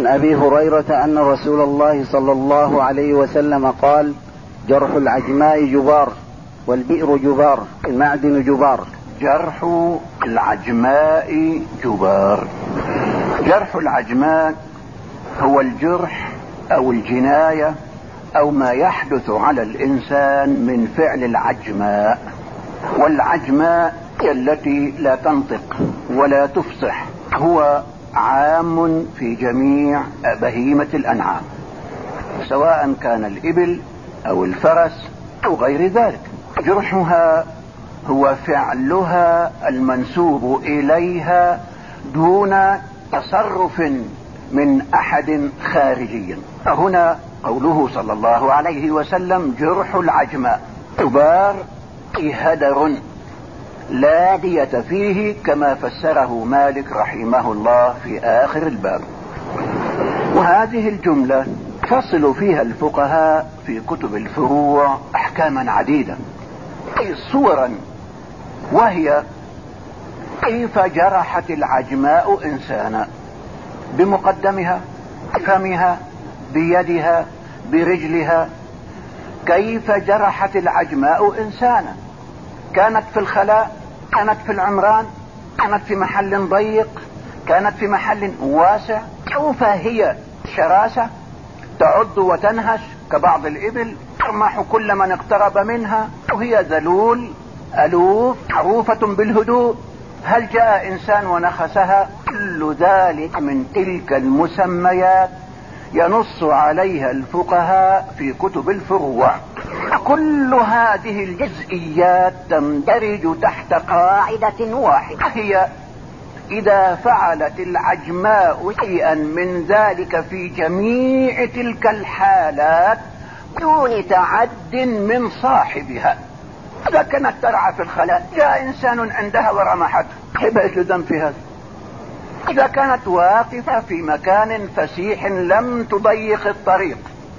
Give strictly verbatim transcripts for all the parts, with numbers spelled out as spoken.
عن أبي هريرة أن رسول الله صلى الله عليه وسلم قال: جرح العجماء جبار والبئر جبار المعدن جبار. جرح العجماء جبار. جرح العجماء هو الجرح أو الجناية أو ما يحدث على الإنسان من فعل العجماء. والعجماء هي التي لا تنطق ولا تفصح، هو عام في جميع بهيمة الأنعام، سواء كان الإبل أو الفرس أو غير ذلك. جرحها هو فعلها المنسوب إليها دون تصرف من أحد خارجي. هنا قوله صلى الله عليه وسلم: جرح العجماء جبار هدر لا دية فيه، كما فسره مالك رحمه الله في آخر الباب. وهذه الجملة فصل فيها الفقهاء في كتب الفروع أحكاما عديدة، أي صورا، وهي كيف جرحت العجماء إنسانا بمقدمها، بفمها، بيدها، برجلها. كيف جرحت العجماء إنسانا؟ كانت في الخلاء، كانت في العمران، كانت في محل ضيق، كانت في محل واسع، أو فهي شراسة تعض وتنهش كبعض الإبل، ترمح كل من اقترب منها، وهي ذلول ألوف معروفة بالهدوء. هل جاء إنسان ونخسها؟ كل ذلك من تلك المسميات ينص عليها الفقهاء في كتب الفروع. كل هذه الجزئيات تندرج تحت قاعدة واحدة، هي إذا فعلت العجماء شيئا من ذلك في جميع تلك الحالات دون تعد من صاحبها. إذا كانت ترعى في الخلاء، جاء إنسان عندها ورمحته، كيف ذنب في هذا؟ إذا كانت واقفة في مكان فسيح لم تضيق الطريق،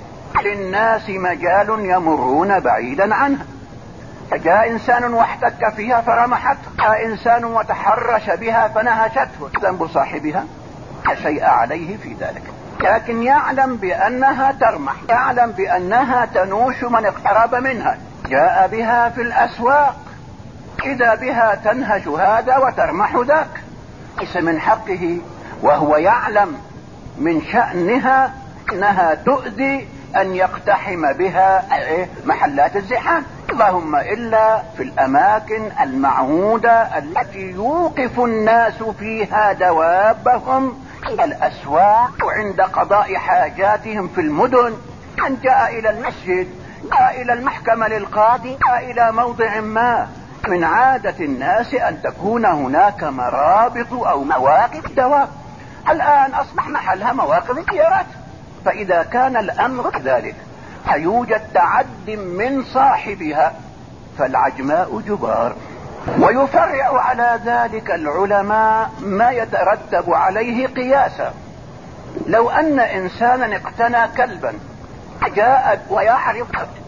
للناس مجال يمرون بعيدا عنها، فجاء إنسان واحتك فيها فرمحته، جاء إنسان وتحرش بها فنهشته، ذنب صاحبها لا شيء عليه في ذلك، لكن يعلم بأنها ترمح، يعلم بأنها تنوش من اقترب منها. جاء بها في الأسواق، إذا بها تنهش هذا وترمح ذاك، ليس من حقه وهو يعلم من شأنها أنها تؤذي أن يقتحم بها محلات الزحام، اللهم إلا في الأماكن المعهودة التي يوقف الناس فيها دوابهم، الأسواق، وعند قضاء حاجاتهم في المدن. من جاء إلى المسجد، جاء إلى المحكمة للقاضي، جاء إلى موضع ما، من عادة الناس أن تكون هناك مرابط أو مواقف دواب. الآن أصبح محلها مواقف السيارات، فإذا كان الأمر كذلك هيوجد تعد من صاحبها، فالعجماء جبار. ويفرع على ذلك العلماء ما يترتب عليه قياسا. لو أن إنسانا اقتنى كلبا، جاء ويعرف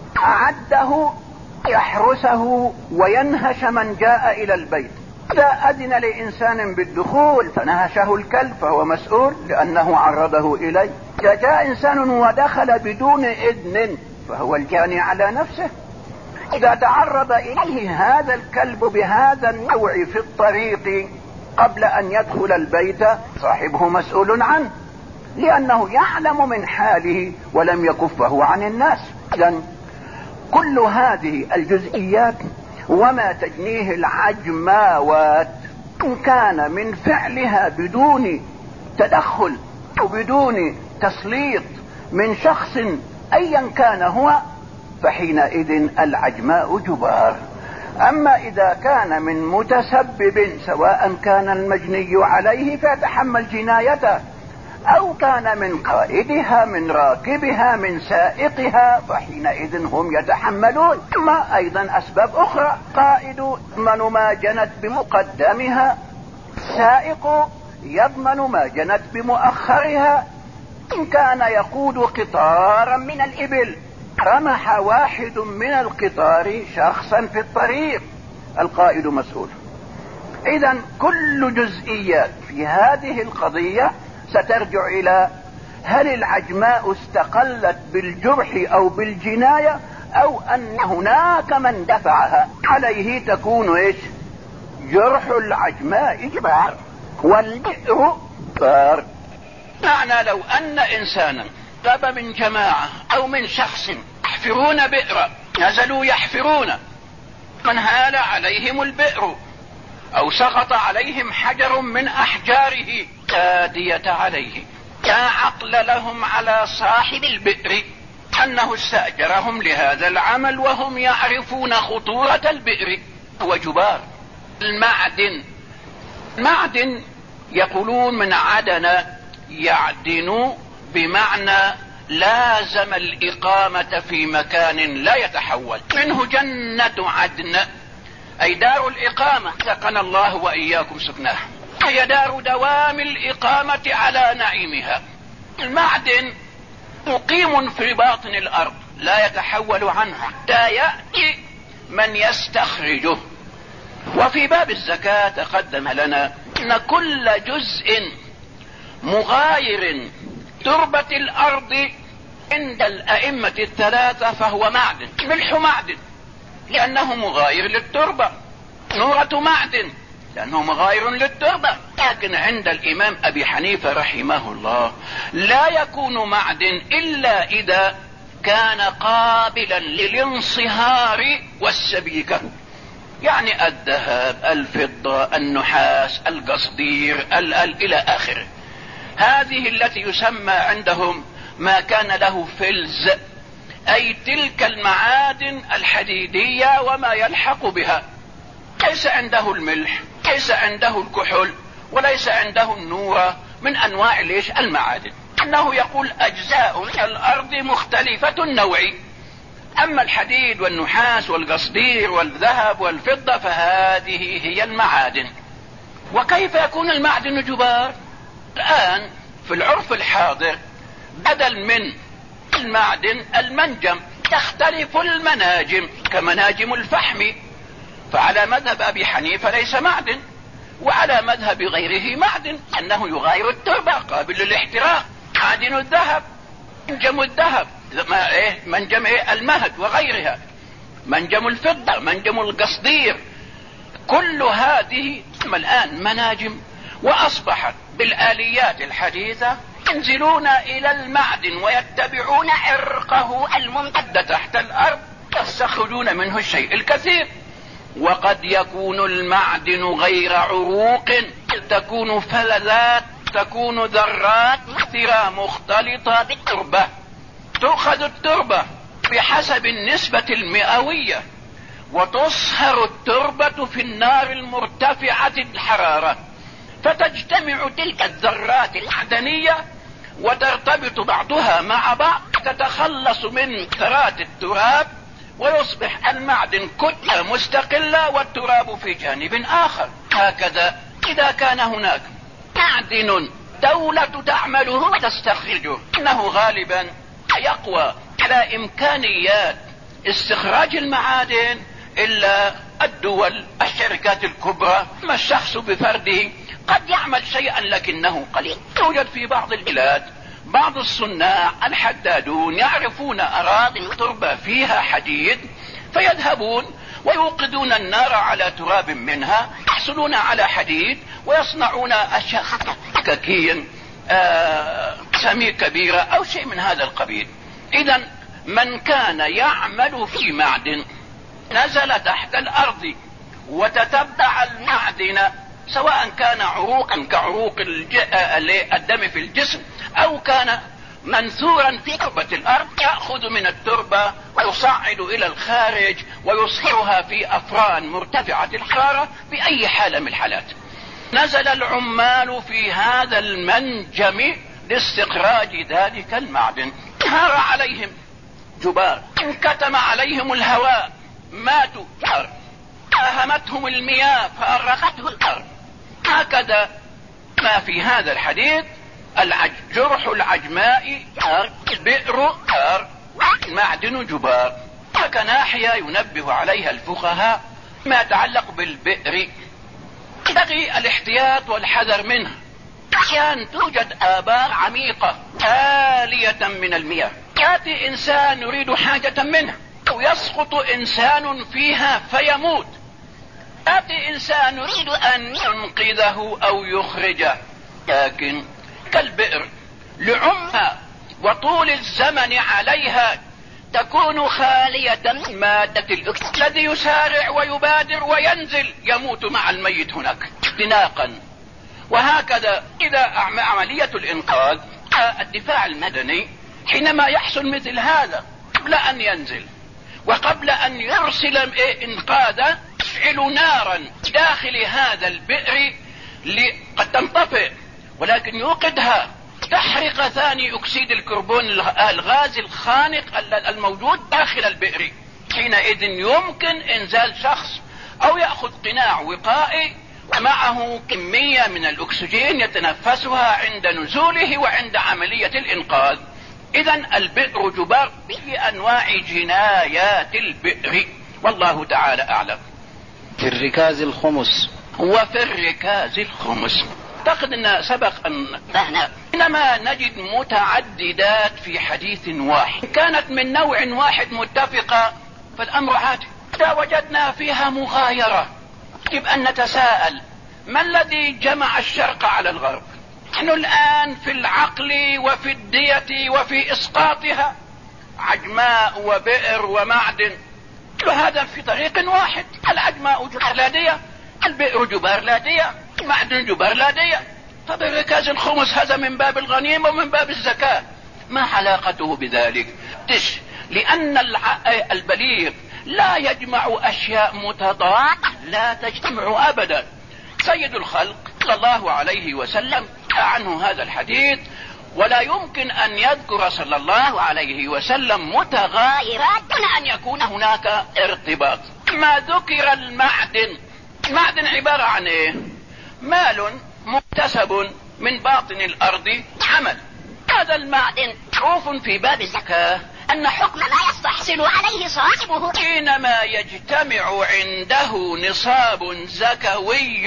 أعده يحرسه وينهش من جاء إلى البيت، إذا أذن لإنسان بالدخول فنهشه الكلب فهو مسؤول لأنه عرضه إليه. إذا جاء إنسان ودخل بدون إذن فهو الجاني على نفسه. إذا تعرض إليه هذا الكلب بهذا النوع في الطريق قبل أن يدخل البيت صاحبه مسؤول عنه، لأنه يعلم من حاله ولم يكفه عن الناس. إذن كل هذه الجزئيات وما تجنيه العجماوات إن كان من فعلها بدون تدخل وبدون تسليط من شخص أيا كان هو، فحينئذ العجماء جبار. أما إذا كان من متسبب، سواء كان المجني عليه فيتحمل جنايته، أو كان من قائدها، من راكبها، من سائقها، فحينئذ هم يتحملون. ثم أيضا أسباب أخرى، قائد يضمن ما جنت بمقدمها، سائق يضمن ما جنت بمؤخرها. إن كان يقود قطارا من الإبل، رمح واحد من القطار شخصا في الطريق، القائد مسؤول. إذن كل جزئيات في هذه القضية سترجع إلى هل العجماء استقلت بالجرح او بالجناية او ان هناك من دفعها عليه تكون ايش؟ جرح العجماء جبار والبئر جبار. معنى لو ان انسانا طلب من جماعة او من شخص يحفرون بئرا، نزلوا يحفرون، من هال عليهم البئر او سقط عليهم حجر من احجاره لا دية عليه. لا عقل لهم على صاحب البئر انه استأجرهم لهذا العمل وهم يعرفون خطورة البئر. وجبار المعدن، معدن يقولون من عدن يعدن بمعنى لازم الإقامة في مكان لا يتحول، منه جنة عدن أي دار الإقامة، سكن الله وإياكم سكناها، هي دار دوام الإقامة على نعيمها. المعدن مقيم في باطن الأرض لا يتحول عنها حتى يأتي من يستخرجه. وفي باب الزكاة تقدم لنا أن كل جزء مغاير تربة الأرض عند الأئمة الثلاثة فهو معدن. ملح معدن لأنه مغاير للتربة، نورة معدن لأنه مغاير للتربة. لكن عند الإمام أبي حنيفة رحمه الله لا يكون معدن إلا إذا كان قابلا للانصهار والسبيكة، يعني الذهب، الفضة، النحاس، القصدير، ال ال إلى آخره. هذه التي يسمى عندهم ما كان له فلز، أي تلك المعادن الحديدية وما يلحق بها. ليس عنده الملح، ليس عنده الكحول، وليس عنده النورة من أنواع ليش المعادن. أنه يقول أجزاء الأرض مختلفة النوع، أما الحديد والنحاس والقصدير والذهب والفضة فهذه هي المعادن. وكيف يكون المعدن جبار؟ الآن في العرف الحاضر بدل من المعدن المنجم، تختلف المناجم كمناجم الفحم، فعلى مذهب أبي حنيفة ليس معدن، وعلى مذهب غيره معدن أنه يغاير التربة قابل للاحتراق. معدن الذهب، منجم الذهب، منجم المهد وغيرها، منجم الفضة، منجم القصدير، كل هذه الآن مناجم. وأصبحت بالآليات الحديثة ينزلون إلى المعدن ويتبعون عرقه الممتد تحت الأرض يستخرجون منه الشيء الكثير. وقد يكون المعدن غير عروق، تكون فلذات، تكون ذرات كثيرة مختلطة بالتربة. تؤخذ التربة بحسب النسبة المئوية وتصهر التربة في النار المرتفعة الحرارة، فتجتمع تلك الذرات المعدنية وترتبط بعضها مع بعض، تتخلص من ذرات التراب ويصبح المعدن كتلة مستقلة والتراب في جانب آخر. هكذا إذا كان هناك معدن دولة تعمله وتستخرجه، إنه غالبا يقوى على إمكانيات استخراج المعادن إلا الدول الشركات الكبرى. ما الشخص بفرده قد يعمل شيئا لكنه قليل. يوجد في بعض البلاد بعض الصناع الحدادون يعرفون أراضي تربة فيها حديد، فيذهبون ويوقدون النار على تراب منها، يحصلون على حديد ويصنعون أشياء ككين آه سمير كبيرة أو شيء من هذا القبيل. إذن من كان يعمل في معدن نزل تحت الأرض وتتبع المعدن، سواء كان عروقا كعروق الدم في الجسم أو كان منثورا في تربة الأرض، يأخذ من التربة ويصعد إلى الخارج ويصهرها في أفران مرتفعة الحرارة بأي حالة من الحالات. نزل العمال في هذا المنجم لاستخراج ذلك المعدن، هار عليهم جبار، انكتم عليهم الهواء، ماتوا، أهمتهم المياه فأرخته الأرض. هكذا ما في هذا الحديث. العج... جرح العجماء هار، البئر هار، المعدن جبار. هناك ناحية ينبه عليها الفقهاء ما يتعلق بالبئر، ينبغي الاحتياط والحذر منه. أحيانا توجد آبار عميقة خالية من المياه، يأتي إنسان يريد حاجة منها أو يسقط إنسان فيها فيموت، يأتي إنسان يريد أن ينقذه أو يخرجه، لكن كالبئر لعمها وطول الزمن عليها تكون خالية من مادة الأكسجين الذي يسارع ويبادر وينزل يموت مع الميت هناك اختناقا. وهكذا إذا عملية الإنقاذ الدفاع المدني حينما يحصل مثل هذا قبل أن ينزل وقبل أن يرسل إنقاذا يشعل نارا داخل هذا البئر قد تنطفئ ولكن يوقدها، تحرق ثاني أكسيد الكربون الغاز الخانق الموجود داخل البئر. حينئذ يمكن إنزال شخص أو يأخذ قناع وقائي ومعه كمية من الأكسجين يتنفسها عند نزوله وعند عملية الإنقاذ. إذن البئر جبار بأنواع جنايات البئر، والله تعالى أعلم. في الركاز الخمس. وفي الركاز الخمس أعتقد أن سبق أن فهنا إنما نجد متعددات في حديث واحد، كانت من نوع واحد متفقة فالأمر عادي. إذا وجدنا فيها مغايرة يجب أن نتساءل ما الذي جمع الشرق على الغرب؟ نحن الآن في العقل وفي الدية وفي إسقاطها عجماء وبئر ومعدن، كل هذا في طريق واحد. العجماء جبار لا دية، البئر جبار لا دية، المعدن جبار لا دية. طب الركاز الخمس هذا من باب الغنيمة ومن باب الزكاة، ما علاقته بذلك؟ تش لأن البليغ لا يجمع أشياء متضادة لا تجتمع أبدا. سيد الخلق صلى الله عليه وسلم عنه هذا الحديث، ولا يمكن أن يذكر صلى الله عليه وسلم متغايرات دون أن يكون هناك ارتباط. ما ذكر المعدن، المعدن عبارة عن إيه؟ مال مكتسب من باطن الأرض عمل. هذا المعدن معروف في باب الزكاة أن حكم ما يستحصل عليه صاحبه حينما يجتمع عنده نصاب زكوي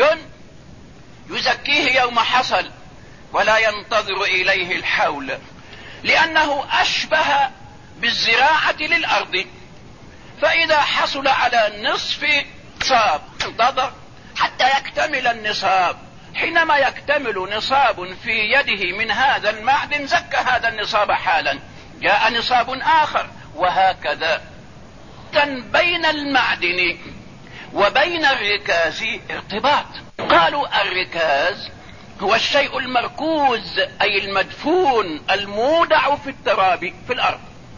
يزكيه يوم حصل ولا ينتظر إليه الحول، لأنه أشبه بالزراعة للأرض. فإذا حصل على نصف نصاب انتظر حتى يكتمل النصاب. حينما يكتمل نصاب في يده من هذا المعدن زكى هذا النصاب حالا، جاء نصاب آخر، وهكذا. كان بين المعدن وبين الركاز ارتباط. قالوا الركاز هو الشيء المركوز أي المدفون المودع في التراب في الأرض.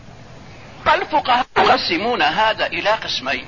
الفقهاء يقسمون هذا إلى قسمين: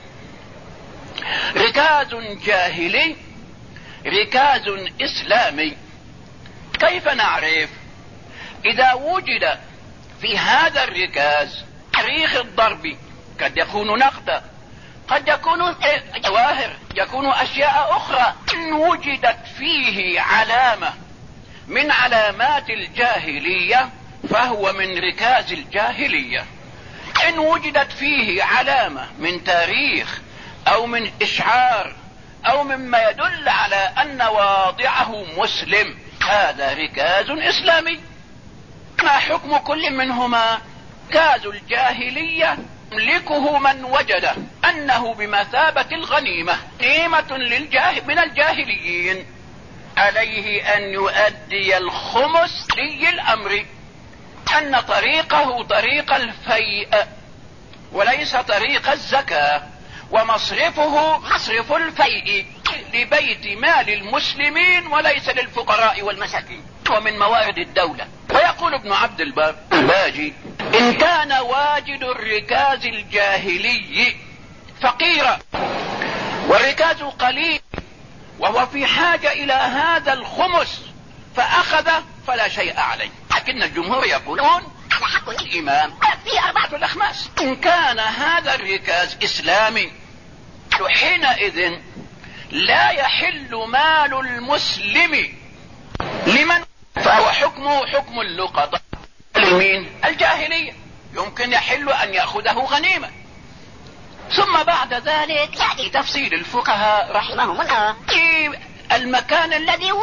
ركاز جاهلي، ركاز إسلامي. كيف نعرف؟ إذا وجد في هذا الركاز تاريخ الضرب، قد يكون نقدا، قد يكون جواهر، يكون أشياء أخرى، إن وجدت فيه علامة من علامات الجاهلية فهو من ركاز الجاهلية. إن وجدت فيه علامة من تاريخ أو من إشعار أو مما يدل على أن واضعه مسلم هذا ركاز إسلامي. ما حكم كل منهما؟ ركاز الجاهلية يملكه من وجد أنه بمثابة الغنيمة، غنيمة للجاه من الجاهليين، عليه أن يؤدي الخمس لي الأمر، أن طريقه طريق الفيء وليس طريق الزكاة، ومصرفه مصرف الفيء لبيت مال المسلمين وليس للفقراء والمساكين ومن موارد الدولة. ويقول ابن عبد البر الباجي: إن كان واجد الركاز الجاهلي فقيرا والركاز قليل وهو في حاجة إلى هذا الخمس فأخذ فلا شيء عليه، لكن الجمهور يقولون على حق الإمام في أربعة الأخماس. إن كان هذا الركاز إسلامي حينئذ لا يحل مال المسلم لمن فهو حكمه حكم اللقطة لمين؟ الجاهلية، يمكن يحل أن يأخذه غنيمة. ثم بعد ذلك يأتي تفصيل الفقهاء رحمهم الله في المكان الذي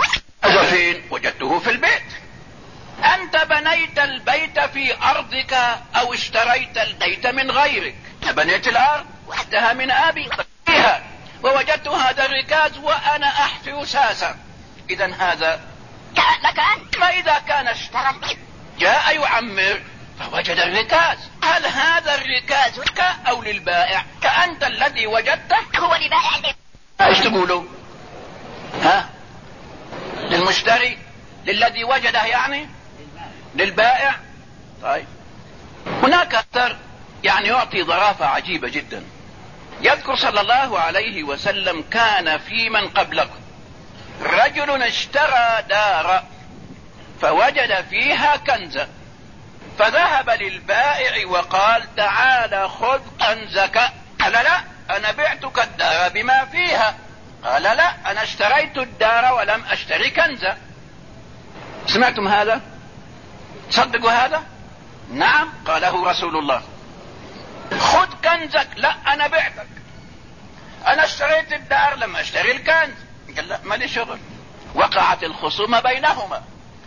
هذا فين؟ وجدته في البيت. انت بنيت البيت في ارضك او اشتريت البيت من غيرك. بنيت الارض وحدها من ابي فيها ووجدت هذا الركاز وانا احفر ساسا، اذا هذا لك انت. ما اذا كان اشترى البيت جاء يعمر فوجد الركاز، هل هذا الركاز لك او للبائع؟ كأنت الذي وجدته هو لبائع. ايش تقولوا؟ ها؟ للمشتري؟ للذي وجده يعني؟ للبائع؟ طيب هناك اثر يعني يعطي ظرافة عجيبة جدا. يذكر صلى الله عليه وسلم كان في من قبلكم رجل اشترى دار فوجد فيها كنزا فذهب للبائع وقال تعال خذ كنزك. قال لا انا بعتك الدار بما فيها. قال لا انا اشتريت الدار ولم اشتري كنزا. سمعتم هذا؟ صدقوا هذا؟ نعم قاله رسول الله. خذ كنزك. لا انا بعتك، انا اشتريت الدار لم اشتري الكنز. قال لا ما لي شغل. وقعت الخصومة بينهما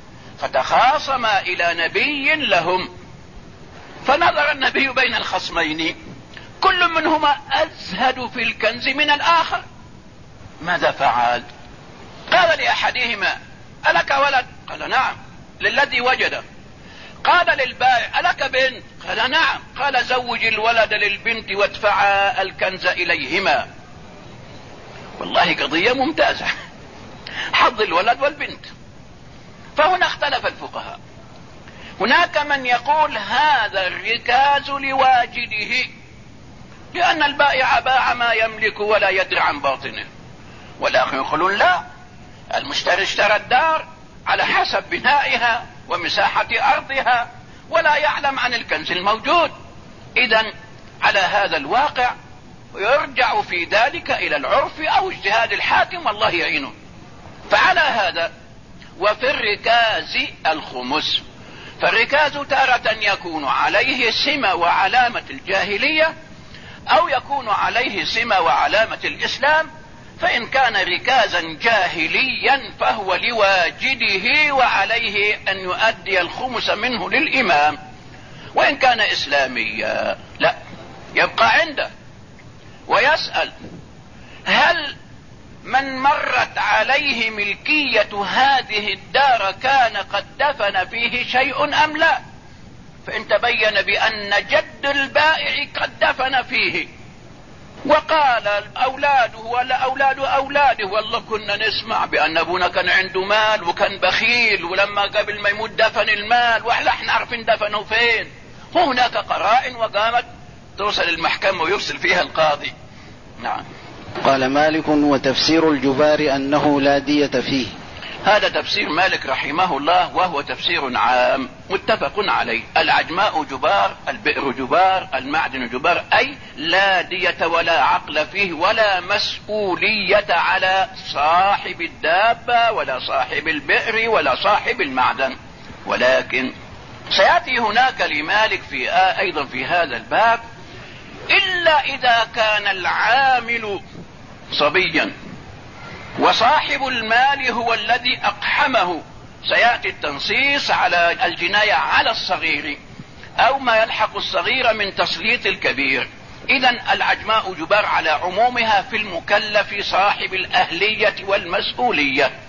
فتخاصما الى نبي لهم، فنظر النبي بين الخصمين كل منهما ازهد في الكنز من الاخر. ماذا فعل؟ قال لاحدهما الك ولد؟ قال نعم. للذي وجده. قال للبائع الك بنت؟ قال نعم. قال زوج الولد للبنت وادفعا الكنز اليهما. والله قضية ممتازة، حظ الولد والبنت. فهنا اختلف الفقهاء. هناك من يقول هذا الركاز لواجده لأن البائع باع ما يملك ولا يدري عن باطنه، والآخر يقولون لا، المشتري اشترى الدار على حسب بنائها ومساحة أرضها ولا يعلم عن الكنز الموجود. إذن على هذا الواقع يرجع في ذلك إلى العرف أو اجتهاد الحاكم والله يعينه. فعلى هذا وفي الركاز الخمس. فالركاز تارة يكون عليه سمة وعلامة الجاهلية أو يكون عليه سمة وعلامة الإسلام. فإن كان ركازا جاهليا فهو لواجده وعليه أن يؤدي الخمس منه للإمام. وإن كان إسلاميا لا، يبقى عنده ويسأل هل من مرت عليه ملكية هذه الدار كان قد دفن فيه شيء أم لا؟ فإن تبين بأن جد البائع قد دفن فيه وقال أولاده ولا أولاد أولاده والله كنا نسمع بأن أبونا كان عنده مال وكان بخيل ولما قبل ما يموت دفن المال وإحنا احنا عارفين دفنه فين، وهناك قرائن وقامت توصل المحكمة ويرسل فيها القاضي. نعم. قال مالك وتفسير الجبار أنه لا دية فيه. هذا تفسير مالك رحمه الله وهو تفسير عام متفق عليه. العجماء جبار، البئر جبار، المعدن جبار، أي لا دية ولا عقل فيه ولا مسؤولية على صاحب الدابة ولا صاحب البئر ولا صاحب المعدن. ولكن سيأتي هناك لمالك في آه أيضا في هذا الباب إلا إذا كان العامل صبيا وصاحب المال هو الذي أقحمه. سيأتي التنصيص على الجناية على الصغير أو ما يلحق الصغير من تسليط الكبير. إذن العجماء جبار على عمومها في المكلف صاحب الأهلية والمسؤولية.